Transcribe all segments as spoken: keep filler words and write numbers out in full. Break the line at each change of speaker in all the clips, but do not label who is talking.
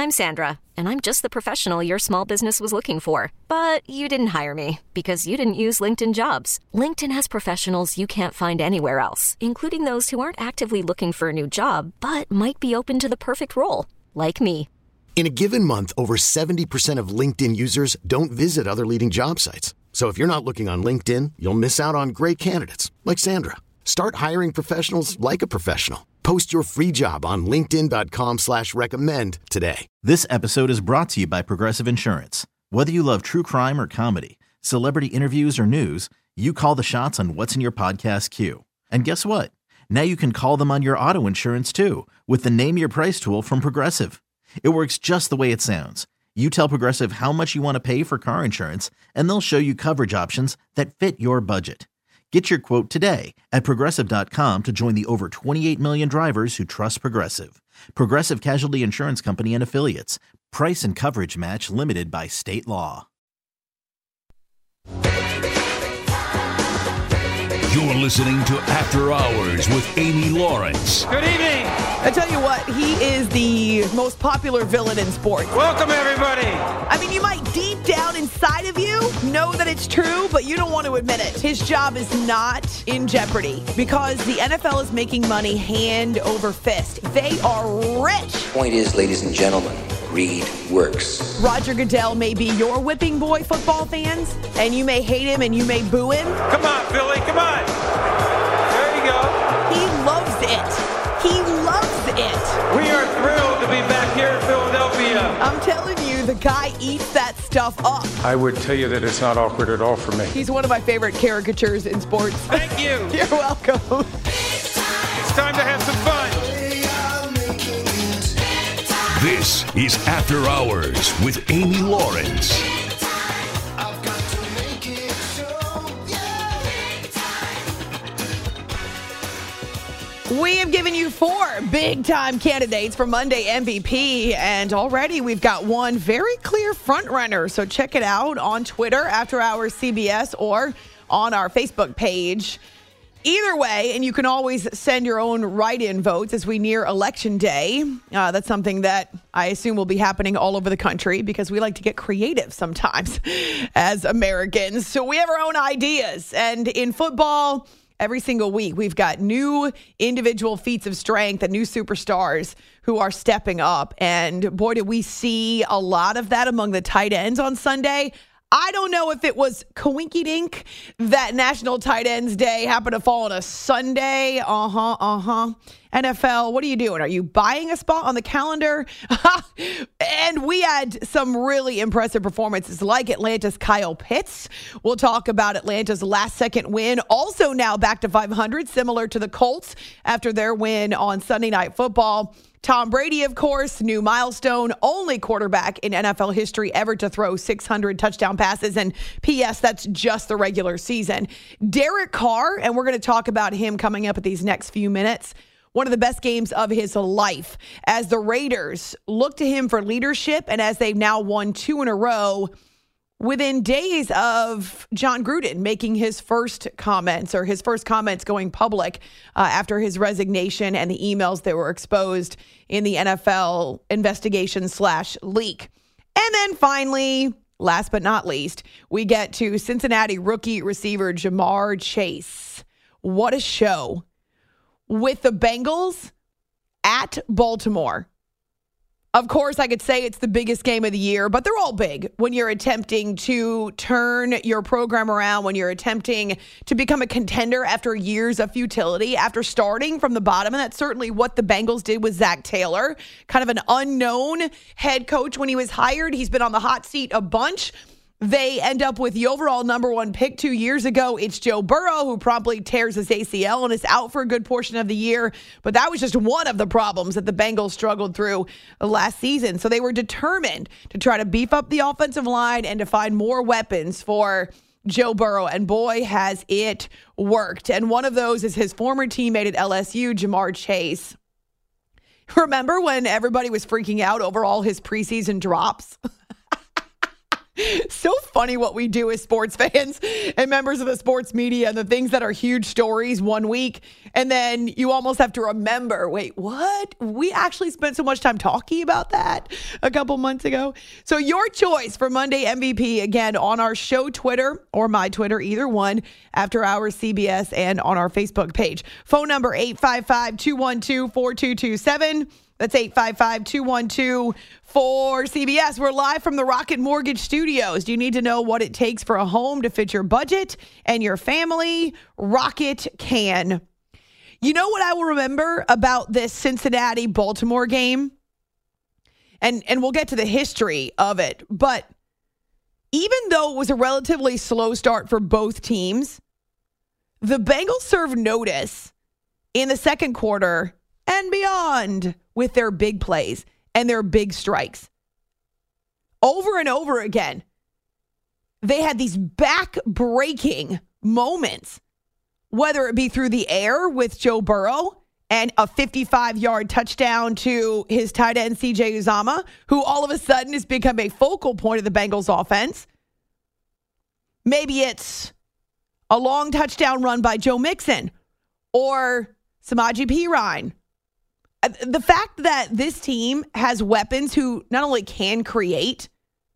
I'm Sandra, and I'm just the professional your small business was looking for. But you didn't hire me because you didn't use LinkedIn Jobs. LinkedIn has professionals you can't find anywhere else, including those who aren't actively looking for a new job, but might be open to the perfect role, like me.
In a given month, over seventy percent of LinkedIn users don't visit other leading job sites. So if you're not looking on LinkedIn, you'll miss out on great candidates like Sandra. Start hiring professionals like a professional. Post your free job on linkedin.com slash recommend today.
This episode is brought to you by Progressive Insurance. Whether you love true crime or comedy, celebrity interviews or news, you call the shots on what's in your podcast queue. And guess what? Now you can call them on your auto insurance too with the Name Your Price tool from Progressive. It works just the way it sounds. You tell Progressive how much you want to pay for car insurance, and they'll show you coverage options that fit your budget. Get your quote today at Progressive dot com to join the over twenty-eight million drivers who trust Progressive. Progressive Casualty Insurance Company and Affiliates. Price and coverage match limited by state law.
You're listening to After Hours with Amy Lawrence.
Good evening.
I tell you what, he is the most popular villain in sports.
Welcome, everybody.
I mean, you might deep down inside of you know that it's true, but you don't want to admit it. His job is not in jeopardy because the N F L is making money hand over fist. They are rich.
Point is, ladies and gentlemen, greed works.
Roger Goodell may be your whipping boy, football fans, and you may hate him and you may boo him.
Come on, Philly, come on. There you go.
He loves it. He loves it.
We are thrilled to be back here in Philadelphia.
I'm telling you, the guy eats that stuff up.
I would tell you that it's not awkward at all for me.
He's one of my favorite caricatures in sports.
Thank you.
You're welcome.
It's time to have some fun.
This is After Hours with Amy Lawrence.
We have given you four big-time candidates for Monday M V P, and already we've got one very clear front-runner. So check it out on Twitter, After Hours C B S, or on our Facebook page. Either way, and you can always send your own write-in votes as we near Election Day. Uh, that's something that I assume will be happening all over the country because we like to get creative sometimes as Americans. So we have our own ideas. And in football, every single week, we've got new individual feats of strength and new superstars who are stepping up. And boy, did we see a lot of that among the tight ends on Sunday. I don't know if it was coinky-dink that National Tight Ends Day happened to fall on a Sunday. Uh-huh, uh-huh. N F L, what are you doing? Are you buying a spot on the calendar? And we had some really impressive performances like Atlanta's Kyle Pitts. We'll talk about Atlanta's last-second win. Also now back to five hundred, similar to the Colts after their win on Sunday Night Football. Tom Brady, of course, new milestone, only quarterback in N F L history ever to throw six hundred touchdown passes. And P S, that's just the regular season. Derek Carr, and we're going to talk about him coming up at these next few minutes. One of the best games of his life as the Raiders look to him for leadership, and as they've now won two in a row within days of John Gruden making his first comments or his first comments going public uh, after his resignation and the emails that were exposed in the N F L investigation slash leak. And then finally, last but not least, we get to Cincinnati rookie receiver Ja'Marr Chase. What a show with the Bengals at Baltimore. Of course, I could say it's the biggest game of the year, but they're all big when you're attempting to turn your program around, when you're attempting to become a contender after years of futility, after starting from the bottom. And that's certainly what the Bengals did with Zach Taylor, kind of an unknown head coach when he was hired. He's been on the hot seat a bunch. They end up with the overall number one pick two years ago. It's Joe Burrow, who promptly tears his A C L and is out for a good portion of the year. But that was just one of the problems that the Bengals struggled through last season. So they were determined to try to beef up the offensive line and to find more weapons for Joe Burrow. And boy, has it worked. And one of those is his former teammate at L S U, Ja'Marr Chase. Remember when everybody was freaking out over all his preseason drops? So funny what we do as sports fans and members of the sports media and the things that are huge stories one week. And then you almost have to remember, wait, what? We actually spent so much time talking about that a couple months ago. So your choice for Monday M V P, again, on our show Twitter or my Twitter, either one, After Hours C B S, and on our Facebook page. Phone number eight five five, two one two, four two two seven. That's eight five five, two one two, four C B S. We're live from the Rocket Mortgage Studios. Do you need to know what it takes for a home to fit your budget and your family? Rocket can. You know what I will remember about this Cincinnati-Baltimore game? And, and we'll get to the history of it. But even though it was a relatively slow start for both teams, the Bengals served notice in the second quarter and beyond with their big plays and their big strikes. Over and over again, they had these back-breaking moments, whether it be through the air with Joe Burrow and a fifty-five-yard touchdown to his tight end, C J Uzomah, who all of a sudden has become a focal point of the Bengals offense. Maybe it's a long touchdown run by Joe Mixon or Samaje Perine. The fact that this team has weapons who not only can create,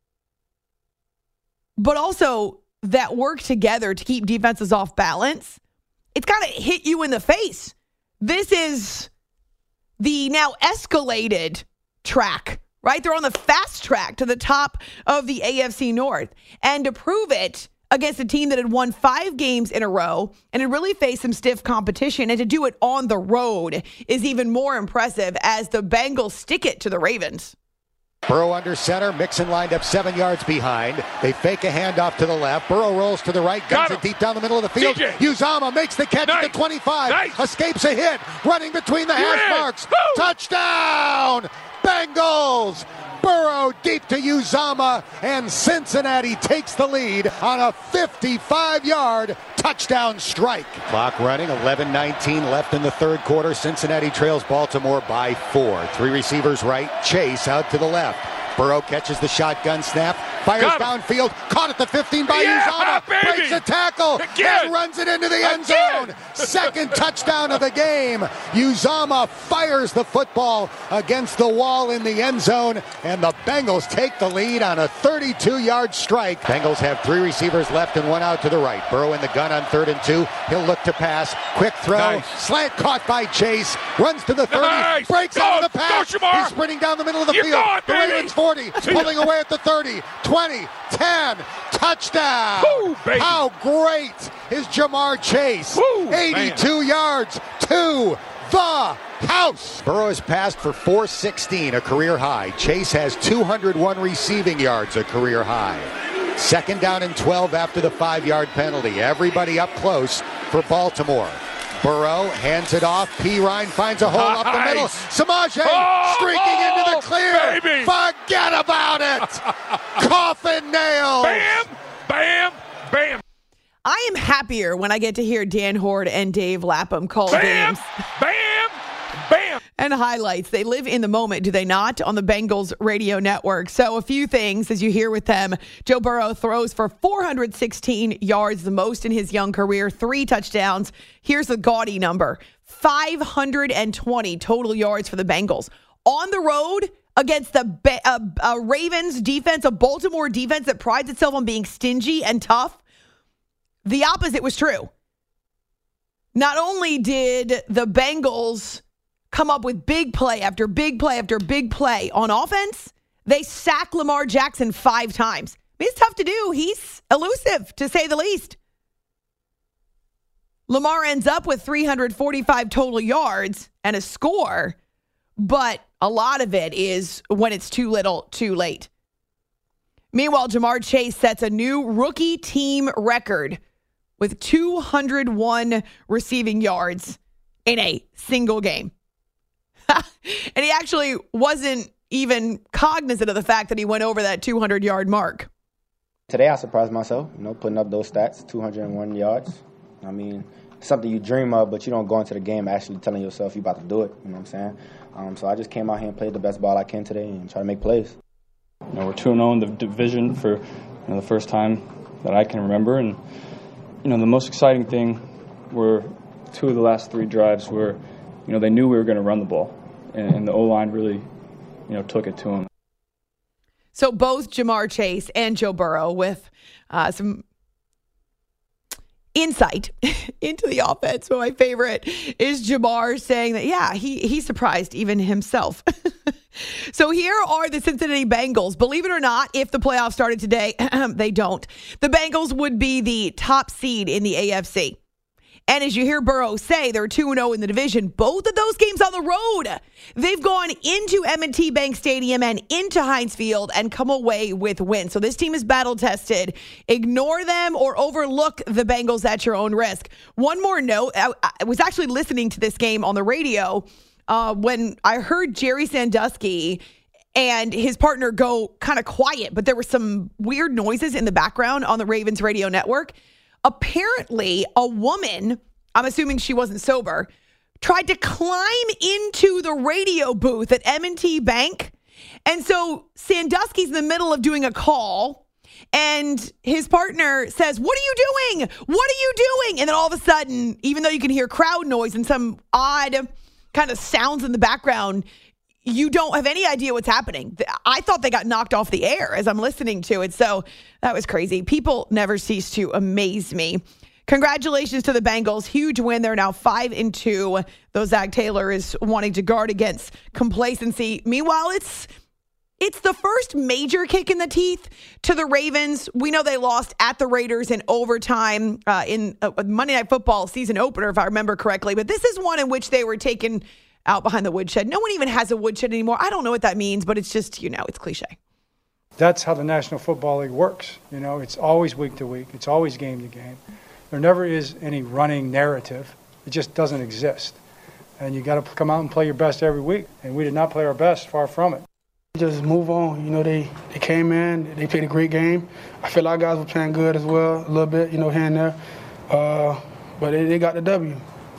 but also that work together to keep defenses off balance, it's got to hit you in the face. This is the now escalated track, right? They're on the fast track to the top of the A F C North. And to prove it against a team that had won five games in a row and had really faced some stiff competition, and to do it on the road is even more impressive as the Bengals stick it to the Ravens.
Burrow under center. Mixon lined up seven yards behind. They fake a handoff to the left. Burrow rolls to the right. Guns it deep down the middle of the field. C J Uzomah makes the catch nice. At the twenty-five. Nice. Escapes a hit. Running between the hash marks. Woo. Touchdown! Bengals! Burrow deep to Uzomah, and Cincinnati takes the lead on a fifty-five-yard touchdown strike. Clock running, eleven nineteen left in the third quarter. Cincinnati trails Baltimore by four. Three receivers right, Chase out to the left. Burrow catches the shotgun snap, fires downfield, caught at the fifteen by yeah, Uzomah, baby. Breaks a tackle, Again. and runs it into the end Again. zone. Second touchdown of the game. Uzomah fires the football against the wall in the end zone, and the Bengals take the lead on a thirty-two-yard strike. Bengals have three receivers left and one out to the right. Burrow in the gun on third and two. He'll look to pass. Quick throw. Nice. Slant caught by Chase. Runs to the thirty. Nice. Breaks go, out of the pass. He's sprinting down the middle of the you field. It, the Ravens forty. Pulling away at the thirty. twenty. ten. Touchdown. Woo, How great is Jamar Chase? Woo, eighty-two man. yards to the house. Burrow has passed for four sixteen, a career high. Chase has two hundred one receiving yards, a career high. Second down and twelve after the five-yard penalty. Everybody up close for Baltimore. Burrow hands it off. Perine finds a hole nice. up the middle. Samaje oh, streaking oh, into the clear. Baby. Forget about it. Coffin nails.
Bam, bam, bam.
I am happier when I get to hear Dan Hoard and Dave Lapham call
bam,
games.
Bam, bam.
And highlights. They live in the moment, do they not, on the Bengals radio network? So a few things as you hear with them. Joe Burrow throws for four hundred sixteen yards, the most in his young career, three touchdowns. Here's the gaudy number, five hundred twenty total yards for the Bengals. On the road against the uh, uh, Ravens defense, a Baltimore defense that prides itself on being stingy and tough, the opposite was true. Not only did the Bengals come up with big play after big play after big play on offense, they sack Lamar Jackson five times. I mean, it's tough to do. He's elusive, to say the least. Lamar ends up with three hundred forty-five total yards and a score, but a lot of it is when it's too little, too late. Meanwhile, Jamar Chase sets a new rookie team record with two hundred one receiving yards in a single game. And he actually wasn't even cognizant of the fact that he went over that two hundred-yard mark.
Today I surprised myself, you know, putting up those stats, two hundred one yards. I mean, it's something you dream of, but you don't go into the game actually telling yourself you're about to do it, you know what I'm saying? Um, so I just came out here and played the best ball I can today and try to make plays.
You know, we're two and oh in the division for you know, the first time that I can remember. And, you know, the most exciting thing were two of the last three drives where, you know, they knew we were going to run the ball. And, and the O-line really, you know, took it to them.
So both Ja'Marr Chase and Joe Burrow with uh, some insight into the offense. But my favorite is Ja'Marr saying that, yeah, he he surprised even himself. So here are the Cincinnati Bengals. Believe it or not, if the playoffs started today, they don't. The Bengals would be the top seed in the A F C. And as you hear Burrow say, they're two and oh in the division. Both of those games on the road. They've gone into M and T Bank Stadium and into Heinz Field and come away with wins. So this team is battle-tested. Ignore them or overlook the Bengals at your own risk. One more note. I, I was actually listening to this game on the radio uh, when I heard Jerry Sandusky and his partner go kind of quiet, but there were some weird noises in the background on the Ravens radio network. Apparently, a woman, I'm assuming she wasn't sober, tried to climb into the radio booth at M and T Bank. And so Sandusky's in the middle of doing a call, and his partner says, "What are you doing? What are you doing?" And then all of a sudden, even though you can hear crowd noise and some odd kind of sounds in the background, you don't have any idea what's happening. I thought they got knocked off the air as I'm listening to it. So that was crazy. People never cease to amaze me. Congratulations to the Bengals. Huge win. They're now five and two. Though Zach Taylor is wanting to guard against complacency. Meanwhile, it's it's the first major kick in the teeth to the Ravens. We know they lost at the Raiders in overtime uh, in a Monday Night Football season opener, if I remember correctly. But this is one in which they were taken out behind the woodshed. No one even has a woodshed anymore. I don't know what that means, but it's just, you know, it's cliche.
That's how the National Football League works. You know, it's always week to week. It's always game to game. There never is any running narrative. It just doesn't exist. And you got to come out and play your best every week. And we did not play our best, far from it.
Just move on. You know, they, they came in, they played a great game. I feel our guys were playing good as well, a little bit, you know, here and there. Uh, but they, they got the W.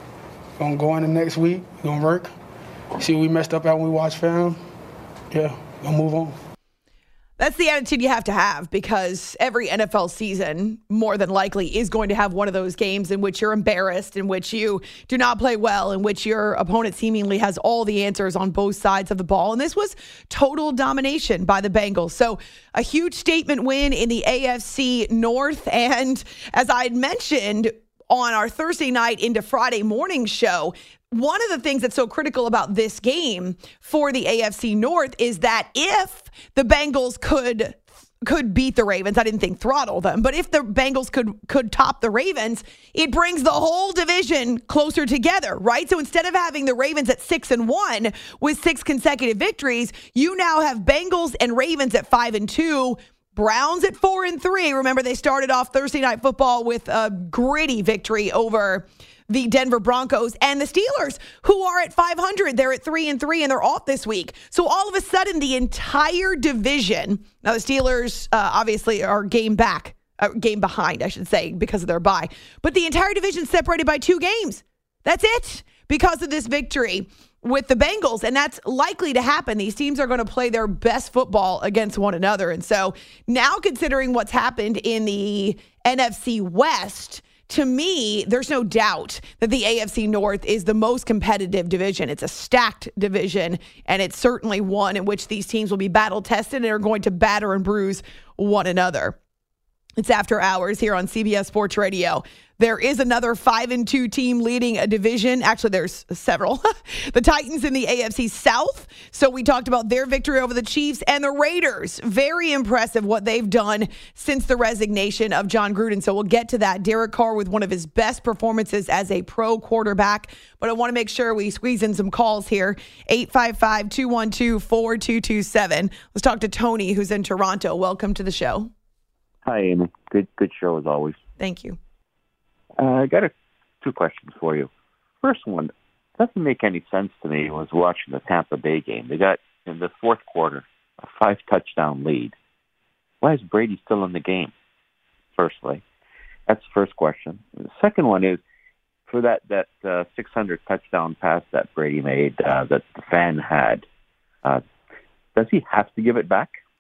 Gonna go into next week, gonna work, see what we messed up at when we watch film. Yeah, gonna move on.
That's the attitude you have to have, because every N F L season, more than likely, is going to have one of those games in which you're embarrassed, in which you do not play well, in which your opponent seemingly has all the answers on both sides of the ball. And this was total domination by the Bengals. So a huge statement win in the A F C North. And as I had mentioned on our Thursday night into Friday morning show, one of the things that's so critical about this game for the A F C North is that if the Bengals could could beat the Ravens, I didn't think throttle them, but if the Bengals could could top the Ravens, it brings the whole division closer together, right? So instead of having the Ravens at six and one with six consecutive victories, you now have Bengals and Ravens at five and two. Browns at four and three. Remember, they started off Thursday Night Football with a gritty victory over the Denver Broncos, and the Steelers, who are at five hundred. They're at three and three, and they're off this week. So all of a sudden, the entire division. Now the Steelers uh, obviously are game back, uh, game behind, I should say, because of their bye. But the entire division separated by two games. That's it, because of this victory with the Bengals, and that's likely to happen. These teams are going to play their best football against one another. And so now, considering what's happened in the N F C West, to me, there's no doubt that the A F C North is the most competitive division. It's a stacked division, and it's certainly one in which these teams will be battle-tested and are going to batter and bruise one another. It's After Hours here on C B S Sports Radio. There is another five and two team leading a division. Actually, there's several. The Titans in the A F C South. So we talked about their victory over the Chiefs, and the Raiders. Very impressive what they've done since the resignation of John Gruden. So we'll get to that. Derek Carr with one of his best performances as a pro quarterback. But I want to make sure we squeeze in some calls here. eight five five, two one two, four two two seven. Let's talk to Tony, who's in Toronto. Welcome to the show.
Hi, Amy. Good, good show as always.
Thank you.
Uh, I got a, two questions for you. First one, doesn't make any sense to me. I was watching the Tampa Bay game. They got, in the fourth quarter, a five-touchdown lead. Why is Brady still in the game, firstly? That's the first question. And the second one is, for that, that uh, six hundred touchdown pass that Brady made, uh, that the fan had, uh, does he have to give it back?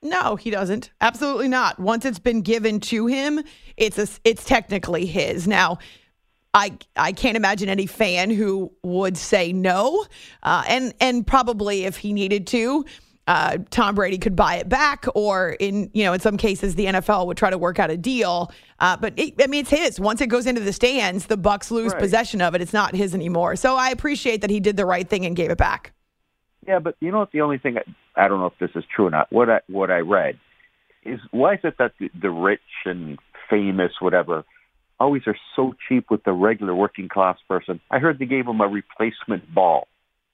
No, he doesn't. Absolutely not. Once it's been given to him, it's a, it's technically his. Now, I I can't imagine any fan who would say no. Uh, and and probably if he needed to, uh, Tom Brady could buy it back, or in you know in some cases the N F L would try to work out a deal. Uh, but it, I mean, it's his. Once it goes into the stands, the Bucs lose
Right.
possession of it. It's not his anymore. So I appreciate that he did the right thing and gave it back.
Yeah, but you know what? The only thing I, I don't know if this is true or not. What I what I read is why is it that the, the rich and famous, whatever, always are so cheap with the regular working class person? I heard they gave him a replacement ball.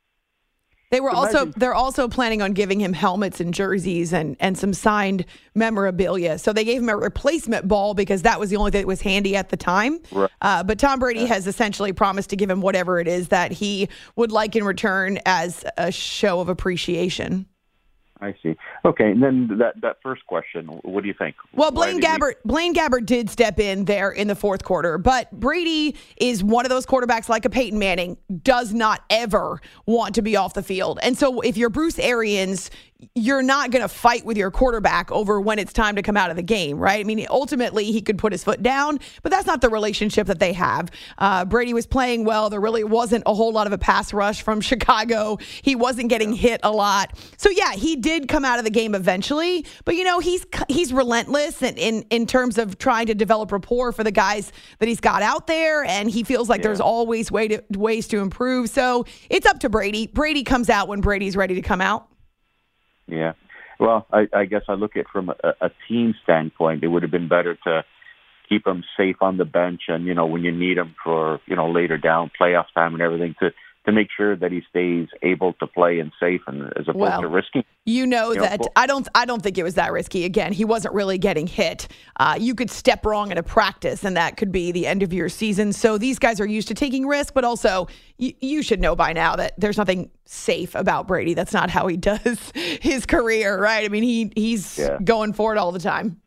They were
Imagine.
also they're also planning on giving him helmets and jerseys and, and some signed memorabilia. So they gave him a replacement ball because that was the only thing that was handy at the time.
Right.
Uh, but Tom Brady has essentially promised to give him whatever it is that he would like in return as a show of appreciation.
I see. Okay, and then that, that first question, what do you think?
Well,
Why
Blaine
did we-
Gabbert, Blaine Gabbert did step in there in the fourth quarter, but Brady is one of those quarterbacks like a Peyton Manning, does not ever want to be off the field. And so if you're Bruce Arians, you're not going to fight with your quarterback over when it's time to come out of the game, right? I mean, ultimately, he could put his foot down, but that's not the relationship that they have. Uh, Brady was playing well. There really wasn't a whole lot of a pass rush from Chicago. He wasn't getting hit a lot. So, yeah, he did come out of the game eventually, but, you know, he's he's relentless in, in, in terms of trying to develop rapport for the guys that he's got out there, and he feels like yeah. there's always way to, ways to improve. So it's up to Brady. Brady comes out when Brady's ready to come out.
Yeah. Well, I, I guess I look at it from a, a team standpoint. It would have been better to keep him safe on the bench and, you know, when you need him for, you know, later down playoff time and everything to, to make sure that he stays able to play and safe and as opposed
well,
to risking.
You know
you
that
know,
I don't I don't think it was that risky. Again, he wasn't really getting hit. Uh, you could step wrong in a practice and that could be the end of your season. So these guys are used to taking risks, but also you, you should know by now that there's nothing safe about Brady. That's not how he does his career, right? I mean, he he's
yeah.
going for it all the time.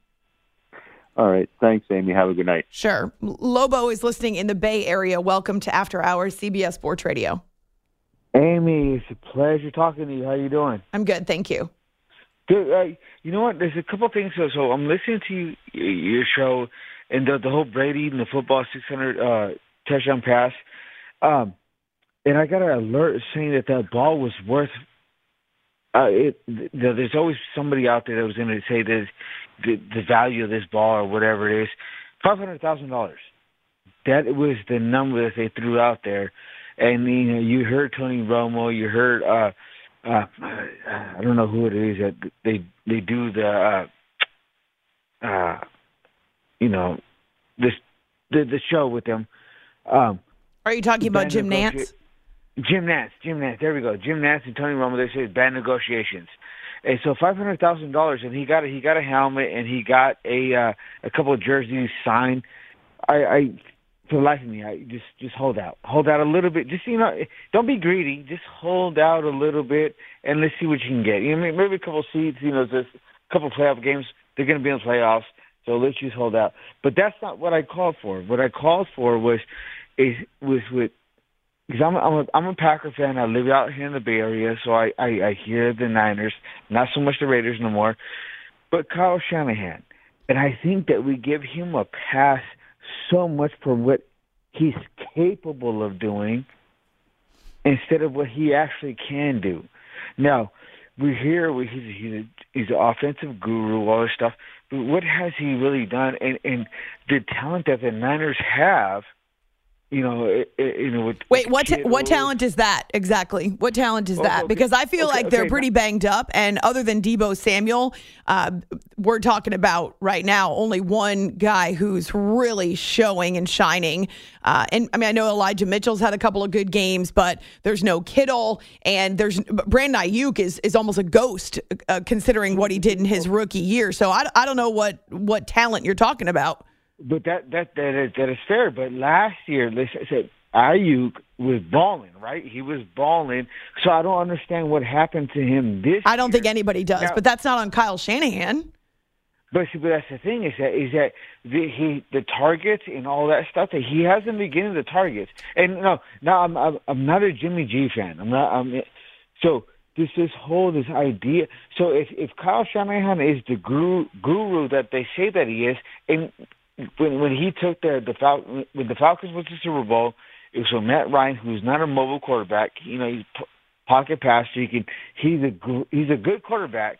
All right. Thanks, Amy. Have a good night.
Sure. Lobo is listening in the Bay Area. Welcome to After Hours, C B S Sports Radio.
Amy, it's a pleasure talking to you. How you doing?
I'm good, thank you.
Good. Uh, you know what? There's a couple things. So, so I'm listening to you, your show and the, the whole Brady and the football six hundred uh, touchdown pass. Um, and I got an alert saying that that ball was worth. Uh, it, the, there's always somebody out there that was going to say that the, the value of this ball or whatever it is, five hundred thousand dollars. That was the number that they threw out there. And, you know, you heard Tony Romo, you heard, uh, uh, I don't know who it is that they they do the, uh, uh, you know, this the, the show with them. Um,
Are you talking about Jim Nantz?
Jim Nantz, Jim Nantz. There we go. Jim Nantz and Tony Romo. They say bad negotiations. And so five hundred thousand dollars, and he got a, he got a helmet, and he got a uh, a couple of jerseys signed. I. I For the life of me, I just just hold out, hold out a little bit. Just you know, don't be greedy. Just hold out a little bit, and let's see what you can get. You know, maybe a couple seeds. You know, just a couple playoff games. They're going to be in the playoffs, so let's just hold out. But that's not what I called for. What I called for was is was with because I'm I'm a, I'm a Packer fan. I live out here in the Bay Area, so I, I I hear the Niners, not so much the Raiders no more, but Kyle Shanahan, and I think that we give him a pass so much for what he's capable of doing instead of what he actually can do. Now, we hear we, he's, he's, a, he's an offensive guru, all this stuff, but what has he really done? And, and the talent that the Niners have, you know, it, it, you know. With,
Wait,
with
what ta- what
Kittle.
talent is that exactly? What talent is
Oh,
that?
okay.
Because I feel
Okay,
like they're
okay,
pretty
now-
banged up, and other than Deebo Samuel, uh, we're talking about right now only one guy who's really showing and shining. Uh, and I mean, I know Elijah Mitchell's had a couple of good games, but there's no Kittle, and there's Brandon Ayuk is is almost a ghost uh, considering what he did in his rookie year. So I, I don't know what what talent you're talking about.
But that that that is, that is fair. But last year, they said Ayuk was balling, right? He was balling. So I don't understand what happened to him this
I don't
year.
think anybody does,
Now-
but that's not on Kyle Shanahan.
But see, but that's the thing is that is that the, he the targets and all that stuff that he hasn't been getting the targets. And no, now I'm I'm, I'm not a Jimmy G fan. I'm not. I'm, so this this whole this idea. So if if Kyle Shanahan is the guru guru that they say that he is, and when when he took the the Fal- when the Falcons went to the Super Bowl, it was from Matt Ryan, who's not a mobile quarterback. You know, he's p- pocket passer. He can he's a he's a good quarterback.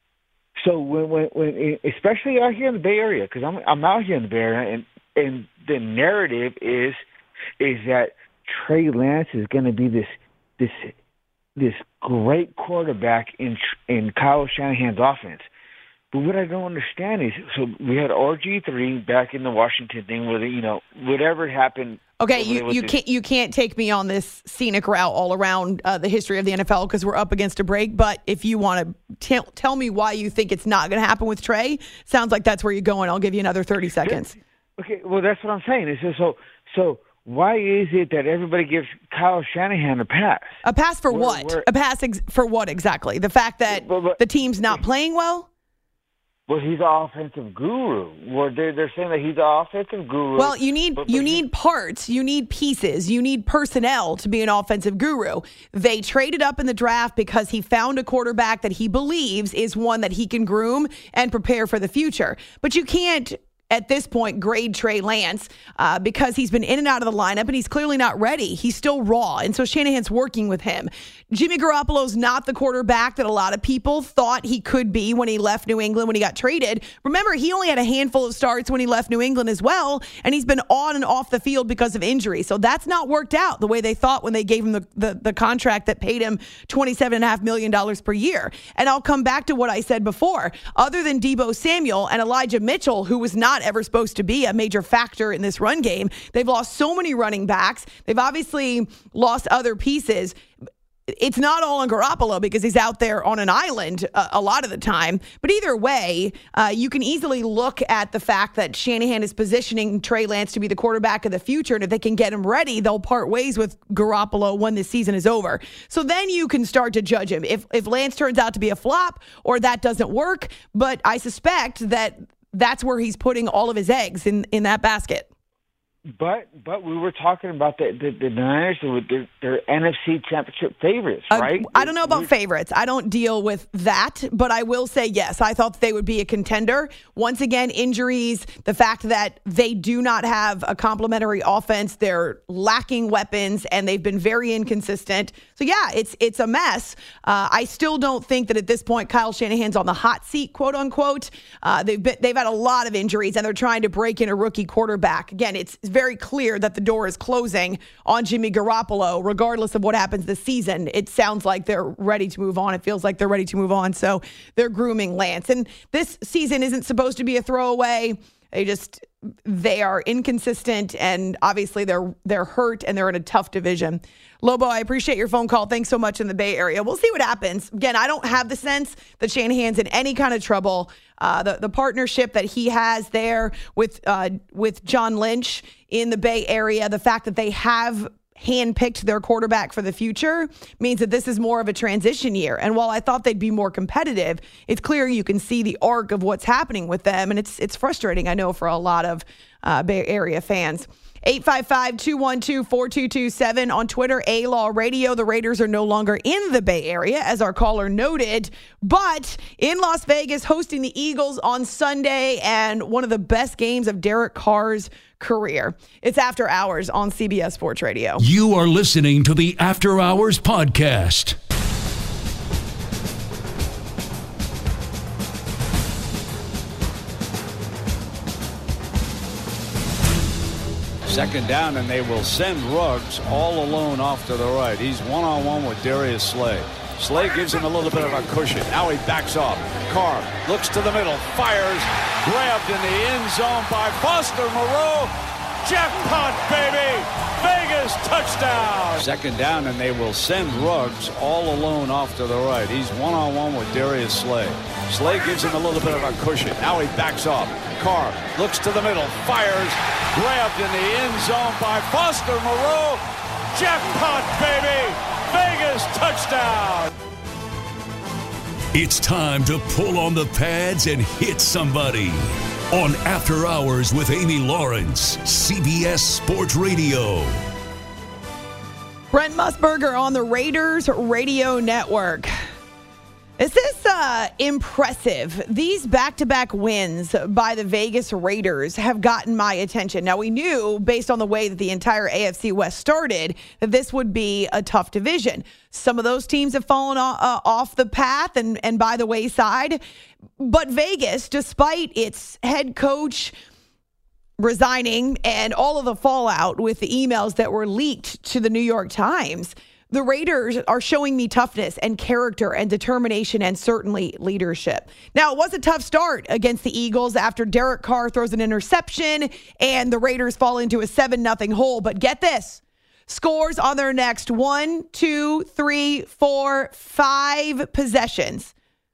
So when when, when especially out here in the Bay Area, because I'm I'm out here in the Bay Area, and and the narrative is is that Trey Lance is going to be this this this great quarterback in in Kyle Shanahan's offense. But what I don't understand is, so we had R G three back in the Washington thing, where the, you know whatever happened.
Okay, you, you can't you can't take me on this scenic route all around uh, the history of the N F L because we're up against a break. But if you want to tell me why you think it's not going to happen with Trey, sounds like that's where you're going. I'll give you another thirty seconds.
Okay, well that's what I'm saying. Is so so. Why is it that everybody gives Kyle Shanahan a pass?
A pass for
where,
what?
Where,
a pass ex- for what exactly? The fact that but, but, the team's not playing well?
Well, he's an offensive guru. Well, they're, they're saying that he's an offensive guru.
Well, you need
but, but
you
he,
need parts, you need pieces, you need personnel to be an offensive guru. They traded up in the draft because he found a quarterback that he believes is one that he can groom and prepare for the future. But you can't, at this point, grade Trey Lance uh, because he's been in and out of the lineup and he's clearly not ready. He's still raw. And so Shanahan's working with him. Jimmy Garoppolo's not the quarterback that a lot of people thought he could be when he left New England, when he got traded. Remember, he only had a handful of starts when he left New England as well. And he's been on and off the field because of injury. So that's not worked out the way they thought when they gave him the, the, the contract that paid him twenty-seven point five million dollars per year. And I'll come back to what I said before. Other than Deebo Samuel and Elijah Mitchell, who was not ever supposed to be a major factor in this run game, they've lost so many running backs. They've obviously lost other pieces. It's not all on Garoppolo because he's out there on an island a, a lot of the time. But either way, uh, you can easily look at the fact that Shanahan is positioning Trey Lance to be the quarterback of the future. And if they can get him ready, they'll part ways with Garoppolo when this season is over. So then you can start to judge him. If, if Lance turns out to be a flop or that doesn't work, but I suspect that that's where he's putting all of his eggs in, in that basket.
But but we were talking about the the, the Niners with their, their N F C Championship favorites, right?
Uh, I don't know about favorites. I don't deal with that, but I will say yes. I thought they would be a contender. Once again, injuries, the fact that they do not have a complementary offense, they're lacking weapons, and they've been very inconsistent. So yeah, it's it's a mess. Uh, I still don't think that at this point Kyle Shanahan's on the hot seat, quote unquote. Uh, they've been, they've had a lot of injuries, and they're trying to break in a rookie quarterback. Again, it's very clear that the door is closing on Jimmy Garoppolo, regardless of what happens this season. It sounds like they're ready to move on. It feels like they're ready to move on. So they're grooming Lance. And this season isn't supposed to be a throwaway. They just, they are inconsistent, and obviously they're they're hurt, and they're in a tough division. Lobo, I appreciate your phone call. Thanks so much in the Bay Area. We'll see what happens. Again, I don't have the sense that Shanahan's in any kind of trouble. Uh, the, the partnership that he has there with uh, with John Lynch in the Bay Area, the fact that they have handpicked their quarterback for the future means that this is more of a transition year. And while I thought they'd be more competitive, it's clear you can see the arc of what's happening with them. And it's it's frustrating, I know, for a lot of uh, Bay Area fans. eight five five, two one two, four two two seven on Twitter, A-Law Radio. The Raiders are no longer in the Bay Area, as our caller noted, but in Las Vegas hosting the Eagles on Sunday, and one of the best games of Derek Carr's career. It's After Hours on C B S Sports Radio.
You are listening to the After Hours podcast.
Second down, and they will send Ruggs all alone off to the right. He's one-on-one with Darius Slay. Slay gives him a little bit of a cushion. Now he backs off. Carr looks to the middle, fires, grabbed in the end zone by Foster Moreau. Jackpot, baby! Vegas touchdown! Second down, and they will send Ruggs all alone off to the right. He's one-on-one with Darius Slay. Slay gives him a little bit of a cushion. Now he backs off. Carr looks to the middle, fires, grabbed in the end zone by Foster Moreau. Jackpot, baby! Vegas touchdown!
It's time to pull on the pads and hit somebody. On After Hours with Amy Lawrence, C B S Sports Radio.
Brent Musburger on the Raiders Radio Network. Is this uh, impressive? These back-to-back wins by the Vegas Raiders have gotten my attention. Now, we knew, based on the way that the entire A F C West started, that this would be a tough division. Some of those teams have fallen uh, off the path and, and by the wayside. But Vegas, despite its head coach resigning and all of the fallout with the emails that were leaked to the New York Times, the Raiders are showing me toughness and character and determination and certainly leadership. Now, it was a tough start against the Eagles after Derek Carr throws an interception and the Raiders fall into a seven nothing hole. But get this, scores on their next one, two, three, four, five possessions.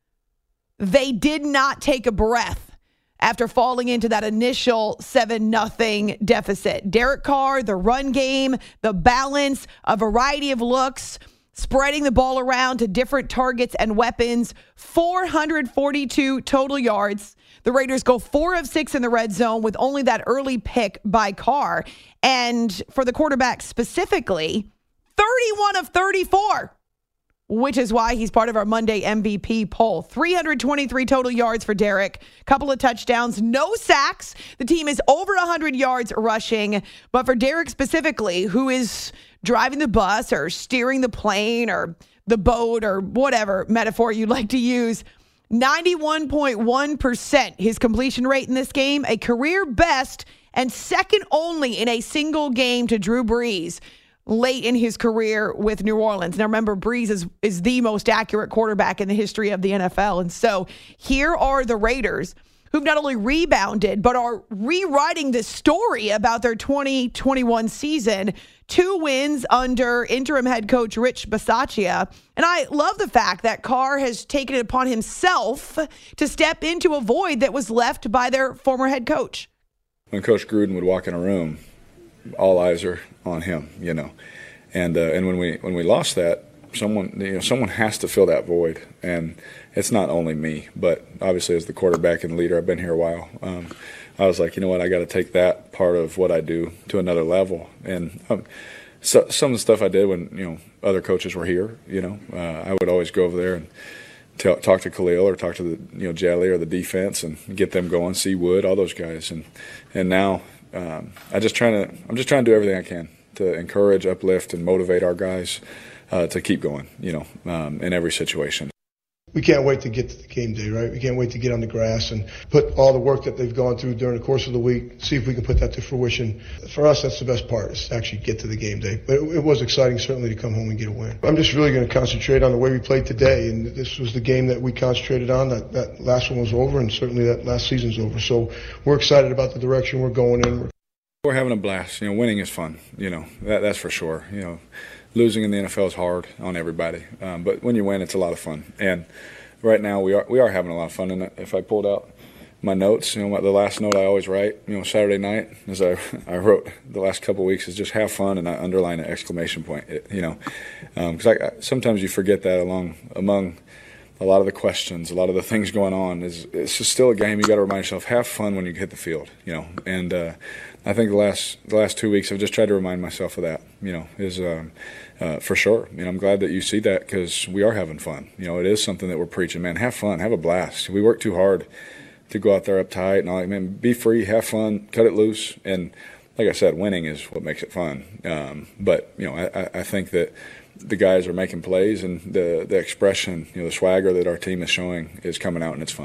They did not take a breath after falling into that initial seven nothing deficit. Derek Carr, the run game, the balance, a variety of looks, spreading the ball around to different targets and weapons, four hundred forty-two total yards. The Raiders go four of six in the red zone with only that early pick by Carr. And for the quarterback specifically, thirty-one of thirty-four. Which is why he's part of our Monday M V P poll. three hundred twenty-three total yards for Derek, couple of touchdowns, no sacks. The team is over one hundred yards rushing. But for Derek specifically, who is driving the bus or steering the plane or the boat or whatever metaphor you'd like to use, ninety-one point one percent his completion rate in this game, a career best and second only in a single game to Drew Brees late in his career with New Orleans. Now, remember, Brees is, is the most accurate quarterback in the history of the N F L. And so here are the Raiders, who've not only rebounded, but are rewriting the story about their twenty twenty-one season. Two wins under interim head coach Rich Bisaccia. And I love the fact that Carr has taken it upon himself to step into a void that was left by their former head coach.
When Coach Gruden would walk in a room, all eyes are on him, you know, and uh, and when we when we lost that, someone you know someone has to fill that void, and it's not only me, but obviously as the quarterback and leader, I've been here a while. Um, I was like, you know what, I got to take that part of what I do to another level, and um, so some of the stuff I did when you know other coaches were here, you know, uh, I would always go over there and t- talk to Khalil or talk to the you know Jelly or the defense and get them going, see Wood, all those guys, and and now. Um, I just trying to. I'm just trying to do everything I can to encourage, uplift, and motivate our guys uh, to keep going. You know, um, in every situation.
We can't wait to get to the game day, right? We can't wait to get on the grass and put all the work that they've gone through during the course of the week, see if we can put that to fruition. For us, that's the best part, is to actually get to the game day. But it, it was exciting, certainly, to come home and get a win. I'm just really going to concentrate on the way we played today, and this was the game that we concentrated on. That, that last one was over, and certainly that last season's over. So we're excited about the direction we're going in. We're,
we're having a blast. You know, winning is fun, you know, that, that's for sure. You know, losing in the N F L is hard on everybody, um, but when you win, it's a lot of fun. And right now, we are we are having a lot of fun. And if I pulled out my notes, you know, the last note I always write, you know, Saturday night, as I I wrote the last couple of weeks, is just have fun, and I underline an exclamation point. It, you know, because um, I, I, sometimes you forget that along among a lot of the questions, a lot of the things going on. Is it's just still a game. You got to remind yourself, have fun when you hit the field. You know, and uh, I think the last the last two weeks I've just tried to remind myself of that. You know, is. Um, Uh, for sure. You know, I'm glad that you see that, because we are having fun. You know, it is something that we're preaching. Man, have fun, have a blast. We work too hard to go out there uptight and all that. Man, be free, have fun, cut it loose. And like I said, winning is what makes it fun. Um, but, you know, I, I think that the guys are making plays, and the, the expression, you know, the swagger that our team is showing is coming out, and it's fun.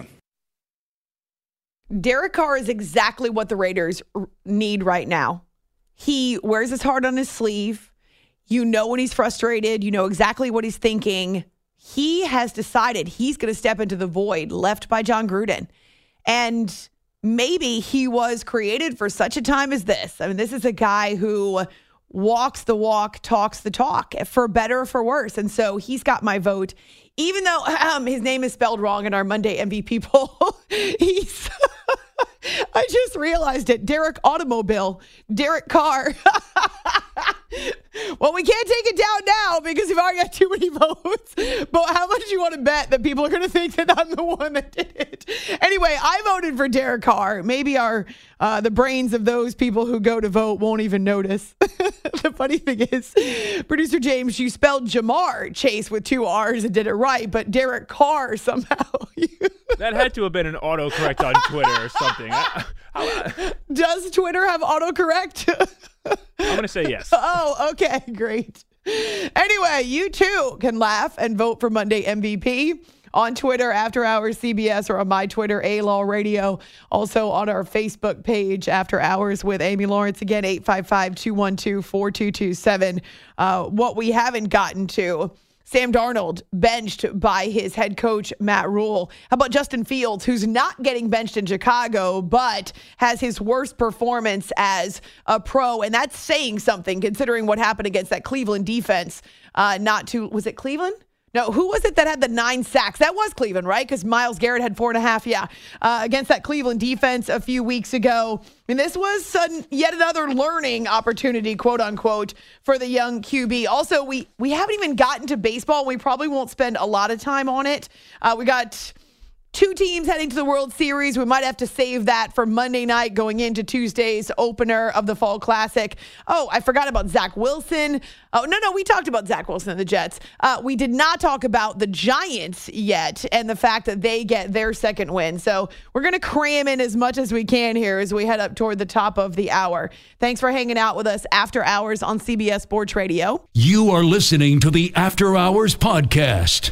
Derek Carr is exactly what the Raiders need right now. He wears his heart on his sleeve. You know when he's frustrated. You know exactly what he's thinking. He has decided he's going to step into the void left by John Gruden. And maybe he was created for such a time as this. I mean, this is a guy who walks the walk, talks the talk, for better or for worse. And so he's got my vote. Even though um, his name is spelled wrong in our Monday M V P poll, he's... I just realized it. Derek Automobile. Derek Carr. Well, we can't take it down now because we've already got too many votes. But how much do you want to bet that people are going to think that I'm the one that did it? Anyway. Anyway, I voted for Derek Carr. Maybe our uh, the brains of those people who go to vote won't even notice. The funny thing is, producer James, you spelled Jamar Chase with two R's and did it right, but Derek Carr somehow.
That had to have been an autocorrect on Twitter or something. I, I,
Does Twitter have autocorrect?
I'm going to say yes.
Oh, okay, great. Anyway, you too can laugh and vote for Monday M V P on Twitter, After Hours C B S, or on my Twitter, A-Law Radio. Also on our Facebook page, After Hours with Amy Lawrence. Again, eight five five, two one two, four two two seven. Uh, what we haven't gotten to, Sam Darnold benched by his head coach, Matt Rule. How about Justin Fields, who's not getting benched in Chicago, but has his worst performance as a pro? And that's saying something, considering what happened against that Cleveland defense. Uh, not to, was it Cleveland? No, who was it that had the nine sacks? That was Cleveland, right? Because Myles Garrett had four and a half, yeah, uh, against that Cleveland defense a few weeks ago. And this was uh, yet another learning opportunity, quote unquote, for the young Q B. Also, we we haven't even gotten to baseball. We probably won't spend a lot of time on it. Uh, we got two teams heading to the World Series. We might have to save that for Monday night going into Tuesday's opener of the Fall Classic. Oh, I forgot about Zach Wilson. Oh, no, no, we talked about Zach Wilson and the Jets. Uh, we did not talk about the Giants yet and the fact that they get their second win. So we're going to cram in as much as we can here as we head up toward the top of the hour. Thanks for hanging out with us After Hours on C B S Sports Radio.
You are listening to the After Hours Podcast.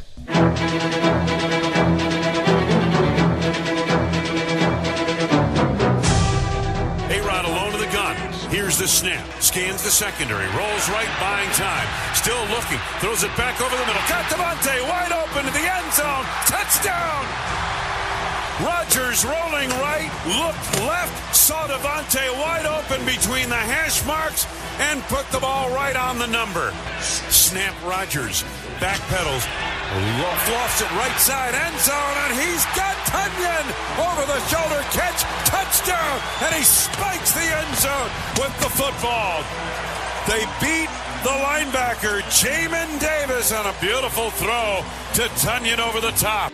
Here's the snap. Scans the secondary. Rolls right, buying time. Still looking. Throws it back over the middle. Got Devontae wide open to the end zone. Touchdown! Rodgers rolling right. Looked left. Saw Devontae wide open between the hash marks and put the ball right on the number. Snap Rodgers. Backpedals. Lofts it right side end zone, and he's got Tunyon over the shoulder catch, touchdown, and he spikes the end zone with the football. They beat the linebacker, Jamin Davis, on a beautiful throw to Tunyon over the top.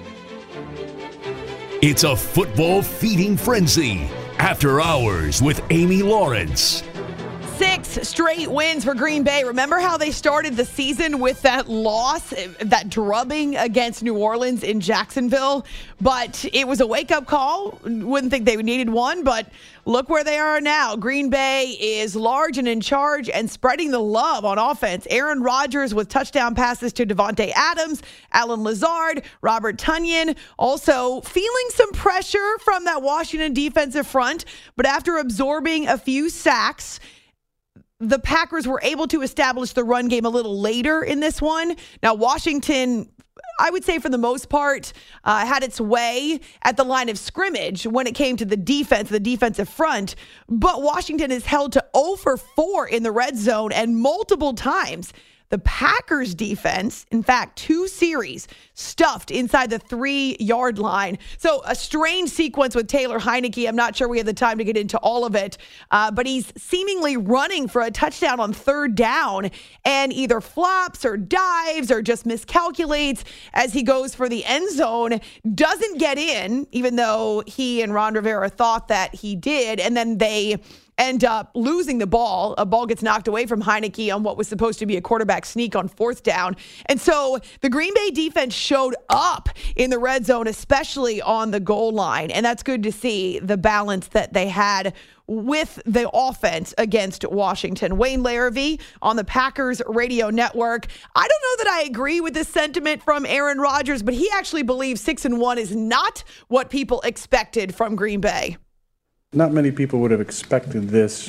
It's a football feeding frenzy. After Hours with Amy Lawrence.
Six straight wins for Green Bay. Remember how they started the season with that loss, that drubbing against New Orleans in Jacksonville? But it was a wake-up call. Wouldn't think they needed one, but look where they are now. Green Bay is large and in charge and spreading the love on offense. Aaron Rodgers with touchdown passes to Devontae Adams, Allen Lazard, Robert Tunyon. Also feeling some pressure from that Washington defensive front, but after absorbing a few sacks, the Packers were able to establish the run game a little later in this one. Now, Washington, I would say for the most part, uh, had its way at the line of scrimmage when it came to the defense, the defensive front. But Washington is held to zero for four in the red zone, and multiple times the Packers defense, in fact, two series stuffed inside the three-yard line. So a strange sequence with Taylor Heineke. I'm not sure we have the time to get into all of it, uh, but he's seemingly running for a touchdown on third down and either flops or dives or just miscalculates as he goes for the end zone. Doesn't get in, even though he and Ron Rivera thought that he did, and then they end up losing the ball. A ball gets knocked away from Heineke on what was supposed to be a quarterback sneak on fourth down. And so the Green Bay defense showed up in the red zone, especially on the goal line. And that's good to see the balance that they had with the offense against Washington. Wayne Larrivee on the Packers radio network. I don't know that I agree with this sentiment from Aaron Rodgers, but he actually believes six and one is not what people expected from Green Bay.
Not many people would have expected this,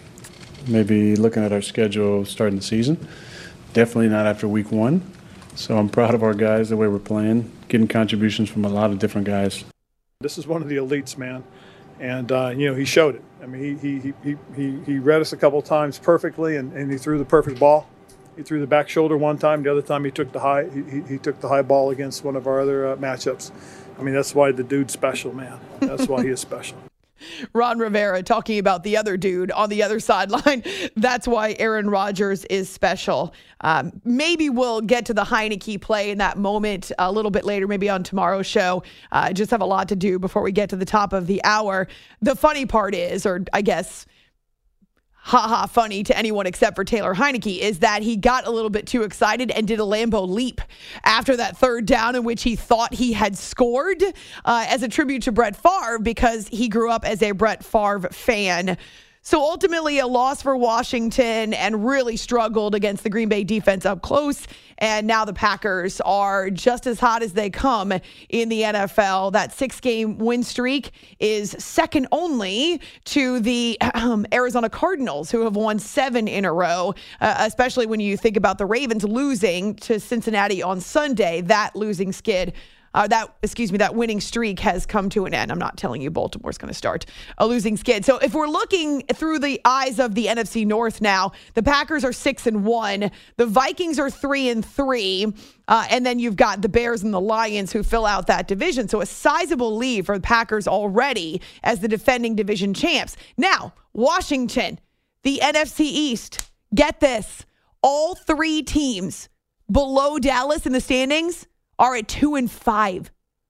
maybe looking at our schedule starting the season. Definitely not after week one. So I'm proud of our guys, the way we're playing, getting contributions from a lot of different guys.
This is one of the elites, man. And, uh, you know, he showed it. I mean, he he he he, he read us a couple of times perfectly, and, and he threw the perfect ball. He threw the back shoulder one time. The other time he took the high he, he took the high ball against one of our other uh, matchups. I mean, that's why the dude's special, man. That's why he is special.
Ron Rivera talking about the other dude on the other sideline. That's why Aaron Rodgers is special. Um, maybe we'll get to the Heineke play in that moment a little bit later, maybe on tomorrow's show. I uh, just have a lot to do before we get to the top of the hour. The funny part is, or I guess, haha funny to anyone except for Taylor Heineke, is that he got a little bit too excited and did a Lambeau leap after that third down in which he thought he had scored uh, as a tribute to Brett Favre, because he grew up as a Brett Favre fan. So ultimately a loss for Washington, and really struggled against the Green Bay defense up close. And now the Packers are just as hot as they come in the N F L. That six-game win streak is second only to the um, Arizona Cardinals, who have won seven in a row, uh, especially when you think about the Ravens losing to Cincinnati on Sunday. That losing skid Uh, that, excuse me, that winning streak has come to an end. I'm not telling you Baltimore's going to start a losing skid. So if we're looking through the eyes of the N F C North now, the Packers are six and one. The Vikings are three and three. Uh, and then you've got the Bears and the Lions who fill out that division. So a sizable lead for the Packers already as the defending division champs. Now, Washington, the N F C East, get this. All three teams below Dallas in the standings are at two and five.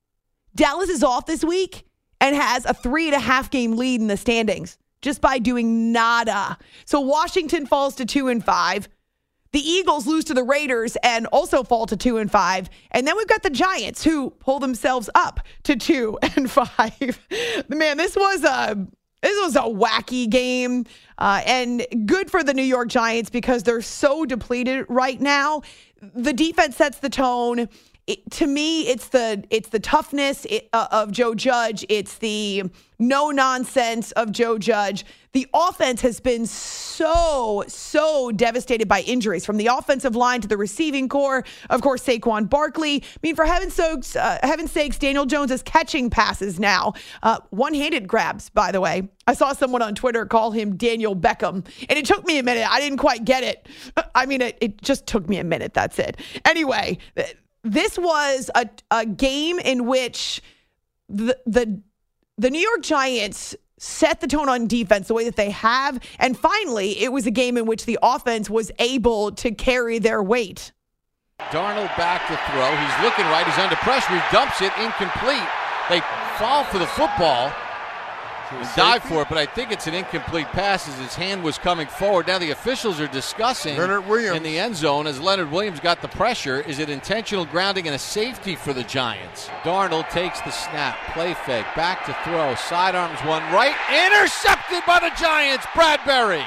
Dallas is off this week and has a three and a half game lead in the standings just by doing nada. So Washington falls to two and five. The Eagles lose to the Raiders and also fall to two and five. And then we've got the Giants, who pull themselves up to two and five. Man, this was a this was a wacky game, uh, and good for the New York Giants because they're so depleted right now. The defense sets the tone. It, to me, it's the it's the toughness it, uh, of Joe Judge. It's the no nonsense of Joe Judge. The offense has been so, so devastated by injuries, from the offensive line to the receiving core. Of course, Saquon Barkley. I mean, for heaven's sakes, uh, heaven's sakes, Daniel Jones is catching passes now. Uh, one-handed grabs, by the way. I saw someone on Twitter call him Daniel Beckham, and it took me a minute. I didn't quite get it. I mean, it, it just took me a minute. That's it. Anyway, this was a, a game in which the, the the New York Giants set the tone on defense the way that they have. And finally, it was a game in which the offense was able to carry their weight.
Darnold back to throw. He's looking right. He's under pressure. He dumps it. Incomplete. They fall for the football and dive for it, but I think it's an incomplete pass as his hand was coming forward. Now the officials are discussing
Leonard Williams
in the end zone as Leonard Williams got the pressure. Is it intentional grounding and a safety for the Giants? Darnold takes the snap, play fake, back to throw, sidearms one right, intercepted by the Giants, Bradbury.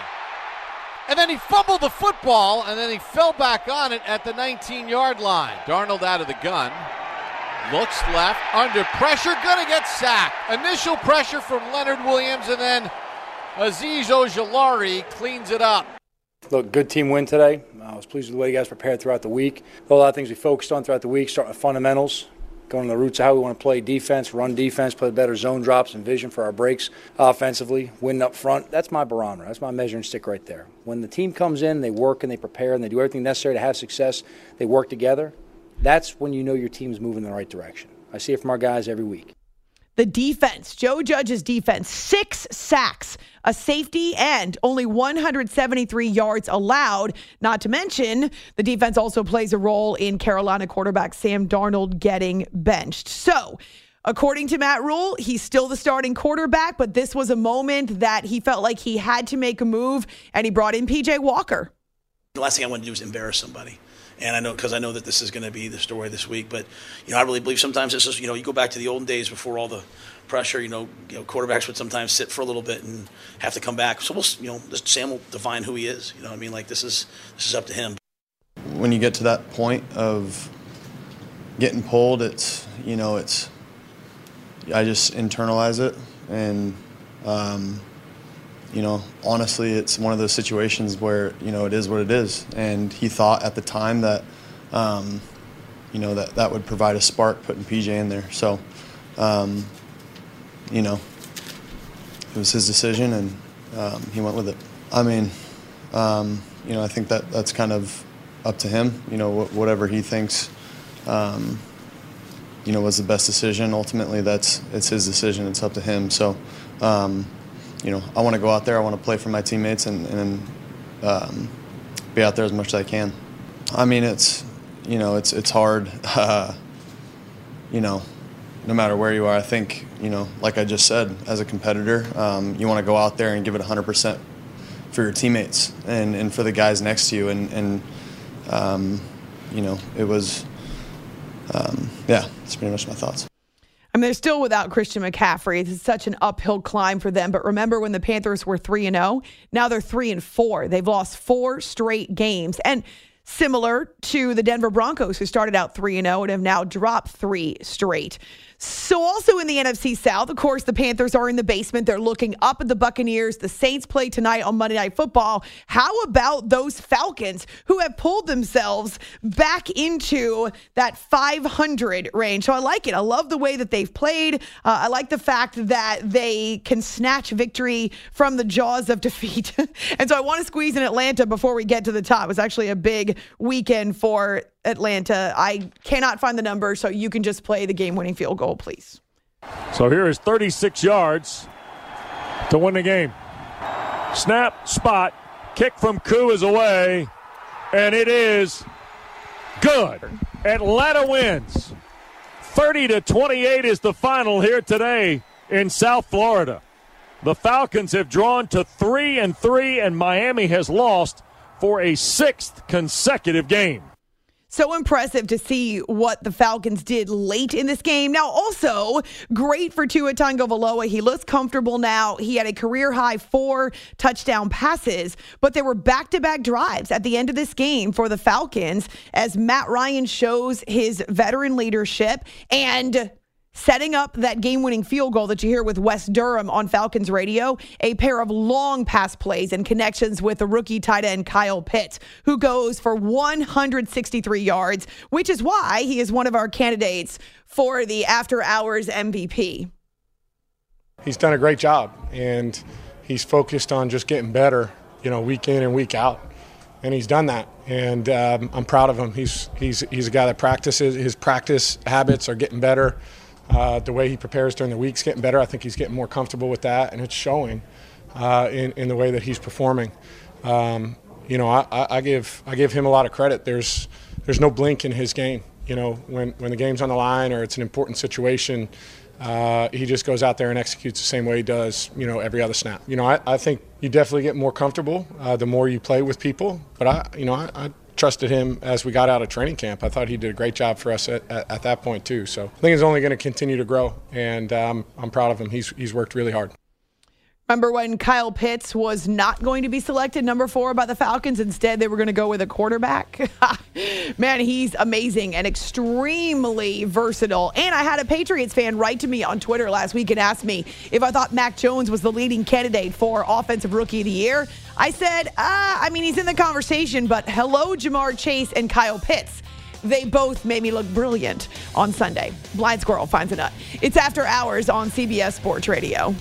And then he fumbled the football, and then he fell back on it at the nineteen-yard line. Darnold out of the gun. Looks left, under pressure, gonna get sacked. Initial pressure from Leonard Williams, and then Azeez Ojulari cleans it up.
Look, good team win today. I was pleased with the way you guys prepared throughout the week. A lot of things we focused on throughout the week, starting with fundamentals, going to the roots of how we want to play defense, run defense, play better zone drops and vision for our breaks offensively, win up front. That's my barometer. That's my measuring stick right there. When the team comes in, they work and they prepare and they do everything necessary to have success, they work together. That's when you know your team's moving in the right direction. I see it from our guys every week.
The defense, Joe Judge's defense, six sacks, a safety, and only one hundred seventy-three yards allowed. Not to mention, the defense also plays a role in Carolina quarterback Sam Darnold getting benched. So, according to Matt Rule, he's still the starting quarterback, but this was a moment that he felt like he had to make a move, and he brought in P J Walker.
The last thing I want to do is embarrass somebody. And I know, because I know that this is going to be the story this week. But, you know, I really believe sometimes it's just, you know, you go back to the olden days before all the pressure, you know, you know, quarterbacks would sometimes sit for a little bit and have to come back. So, we'll, you know, just Sam will define who he is. You know what I mean? Like, this is this is up to him.
When you get to that point of getting pulled, it's, you know, it's, I just internalize it. And, um, you know, honestly, it's one of those situations where, you know, it is what it is. And he thought at the time that, um, you know, that that would provide a spark putting P J in there. So, um, you know, it was his decision, and um, he went with it. I mean, um, you know, I think that that's kind of up to him, you know, wh- whatever he thinks, um, you know, was the best decision. Ultimately, that's it's his decision. It's up to him. So, um, you know, I want to go out there. I want to play for my teammates and, and um, be out there as much as I can. I mean, it's, you know, it's it's hard, uh, you know, no matter where you are. I think, you know, like I just said, as a competitor, um, you want to go out there and give it one hundred percent for your teammates and, and for the guys next to you. And, and um, you know, it was, um, yeah, that's pretty much my thoughts.
I mean, they're still without Christian McCaffrey. It's such an uphill climb for them. But remember when the Panthers were three and oh? Now they're three and four. They've lost four straight games. And similar to the Denver Broncos, who started out three and oh and have now dropped three straight. So also in the N F C South, of course, the Panthers are in the basement. They're looking up at the Buccaneers. The Saints play tonight on Monday Night Football. How about those Falcons who have pulled themselves back into that five hundred range? So I like it. I love the way that they've played. Uh, I like the fact that they can snatch victory from the jaws of defeat. And so I want to squeeze in Atlanta before we get to the top. It was actually a big weekend for Atlanta. I cannot find the number, so you can just play the game-winning field goal, please.
So here is thirty-six yards to win the game. Snap, spot, kick from Koo is away, and it is good. Atlanta wins. thirty to twenty-eight is the final here today in South Florida. The Falcons have drawn to three and three, and Miami has lost for a sixth consecutive game.
So impressive to see what the Falcons did late in this game. Now, also great for Tua Tagovailoa. He looks comfortable now. He had a career-high four touchdown passes, but there were back-to-back drives at the end of this game for the Falcons as Matt Ryan shows his veteran leadership and setting up that game-winning field goal that you hear with Wes Durham on Falcons radio, a pair of long pass plays and connections with the rookie tight end Kyle Pitts, who goes for one hundred sixty-three yards, which is why he is one of our candidates for the After Hours M V P.
He's done a great job, and he's focused on just getting better, you know, week in and week out. And he's done that, and um, I'm proud of him. He's he's he's a guy that practices. His practice habits are getting better. Uh, the way he prepares during the week's getting better. I think he's getting more comfortable with that, and it's showing uh, in in the way that he's performing. Um, you know, I, I give I give him a lot of credit. There's there's no blink in his game. You know, when when the game's on the line or it's an important situation, uh, he just goes out there and executes the same way he does, you know, every other snap. You know, I, I think you definitely get more comfortable uh, the more you play with people. But I, you know, I. I trusted him as we got out of training camp. I thought he did a great job for us at, at, at that point too. So I think he's only going to continue to grow, and um, I'm proud of him. He's he's worked really hard.
Remember when Kyle Pitts was not going to be selected number four by the Falcons? Instead, they were going to go with a quarterback. Man, he's amazing and extremely versatile. And I had a Patriots fan write to me on Twitter last week and ask me if I thought Mac Jones was the leading candidate for Offensive Rookie of the Year. I said, ah, I mean, he's in the conversation, but hello, Jamar Chase and Kyle Pitts. They both made me look brilliant on Sunday. Blind Squirrel finds a nut. It's After Hours on C B S Sports Radio.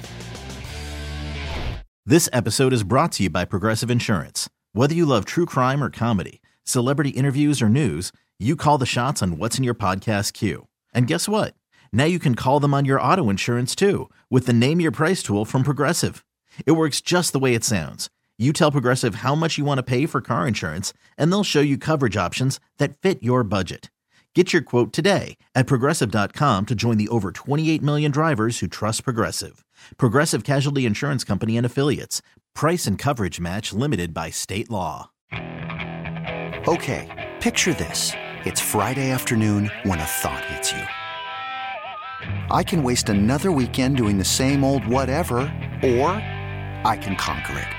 This episode is brought to you by Progressive Insurance. Whether you love true crime or comedy, celebrity interviews or news, you call the shots on what's in your podcast queue. And guess what? Now you can call them on your auto insurance too with the Name Your Price tool from Progressive. It works just the way it sounds. You tell Progressive how much you want to pay for car insurance, and they'll show you coverage options that fit your budget. Get your quote today at Progressive dot com to join the over twenty-eight million drivers who trust Progressive. Progressive Casualty Insurance Company and Affiliates. Price and coverage match limited by state law.
Okay, picture this. It's Friday afternoon when a thought hits you. I can waste another weekend doing the same old whatever, or I can conquer it.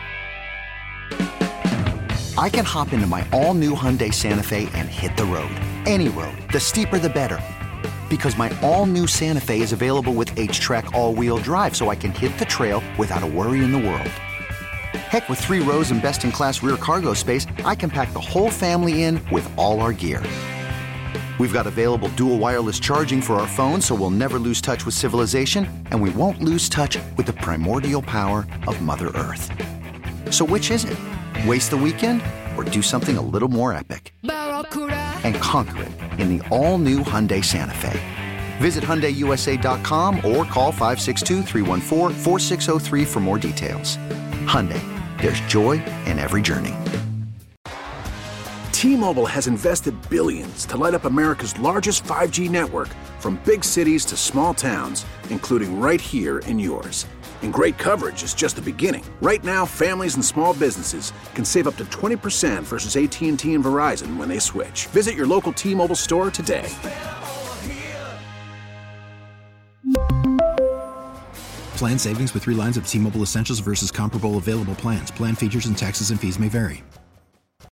I can hop into my all-new Hyundai Santa Fe and hit the road. Any road. The steeper, the better. Because my all-new Santa Fe is available with H-Track all-wheel drive, so I can hit the trail without a worry in the world. Heck, with three rows and best-in-class rear cargo space, I can pack the whole family in with all our gear. We've got available dual wireless charging for our phones, so we'll never lose touch with civilization, and we won't lose touch with the primordial power of Mother Earth. So which is it? Waste the weekend or do something a little more epic? and conquer it in the all-new Hyundai Santa Fe. Visit Hyundai U S A dot com or call five six two, three one four, four six zero three for more details. Hyundai, there's joy in every journey.
T-Mobile has invested billions to light up America's largest five G network, from big cities to small towns, including right here in yours. And great coverage is just the beginning. Right now, families and small businesses can save up to twenty percent versus A T and T and Verizon when they switch. Visit your local T-Mobile store today.
Plan savings with three lines of T-Mobile Essentials versus comparable available plans. Plan features and taxes and fees may vary.